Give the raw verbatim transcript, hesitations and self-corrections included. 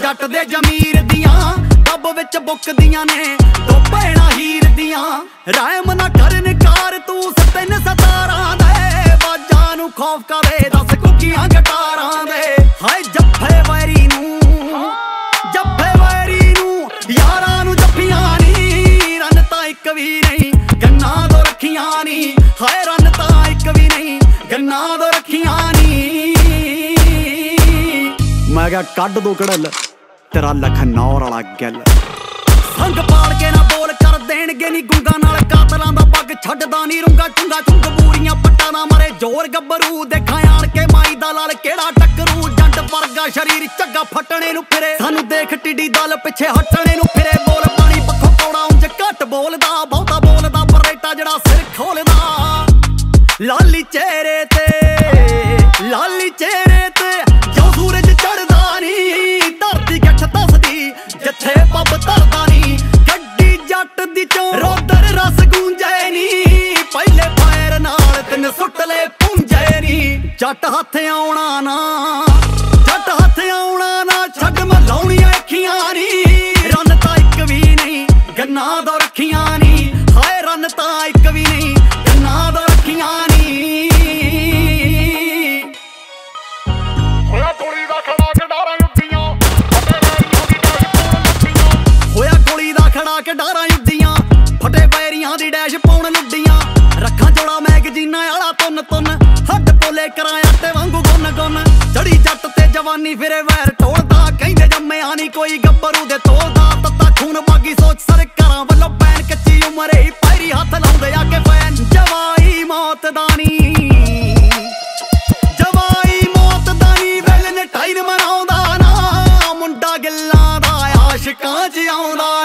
जट दे जमीर दियां दब विच बुकदियां ने दो भैणां हीर दियां रहम ना कर निकार तू सतन सतारां दे बाजां नू खौफ करे दस कुकियां गटारां दे हाय जफ्फे वैरी नू जफ्फे वैरी नू यारां नू जफ्फियां नी रन तां इक भी नहीं गन्ना दो रखियां नी हाय रन तां इक भी नहीं गन्ना दो रखियां नी मैं क्या कड दो कड़ल तेरा लखनौर वाला गल संग पाल के ना बोल कर देणगे नी गुंगा नाल कातलां दा पग छड्डदा नी रुंगा चुंगा चुंग बूरियां पट्टां ना मरे जोर गब्बरू देखा आण के माई दा लाल केड़ा टक्करू जंड वर्गा शरीर झग्गा फटणे नू फिरे सानू देख टिड्डी दल पिछे हटणे नू फिरे बोल पानी पक्खों कौड़ा उंज घट बोलदा बहुता बोलदा परेटा जड़ा सिर खोलदा लाली चेहरे ते लाली चेहरे ते जो सूरज चढ़दा नी धरती गठ दसदी जिथे पब धरदा नी गड्डी जट दी चों रोदर रस गूंजे नी पहले पैर नाल तिन सुट ले पुंजे नी जट हथ आउणा ना जट हथ आउणा ना छड्ड मैं लाउणियां अखियां नी रन तां इक भी नहीं गन्ना दो रखियां नी हाय रन तां इक भी नहीं गन्ना दो रखियां नी होया गोली दा खड़ा के डारां युद्धियां होया गोली दा खड़ा के डारां युद्धियां फटे पैरियां दी डैश पाउण लुड्डियां रखा जोड़ा मैगजीनां आला तुन तुन हट पोले कराया ते वांगू गुन गुन चढ़ी जट ते जवानी फिरे वैर ढोलदा कहंदे जम्मिया नी कोई गब्बरू दे तोलदा तत्ता खून बागी सोच सरकारां वल्लों पैन कच्ची उमरे पैरी हथ लाउंदे आके फैन जवाई मौत दा नी जवाई मौत दा नी वेल ने टाइन मनाउंदा ना मुंडा गिल्लां दा आशिकां च आउंदा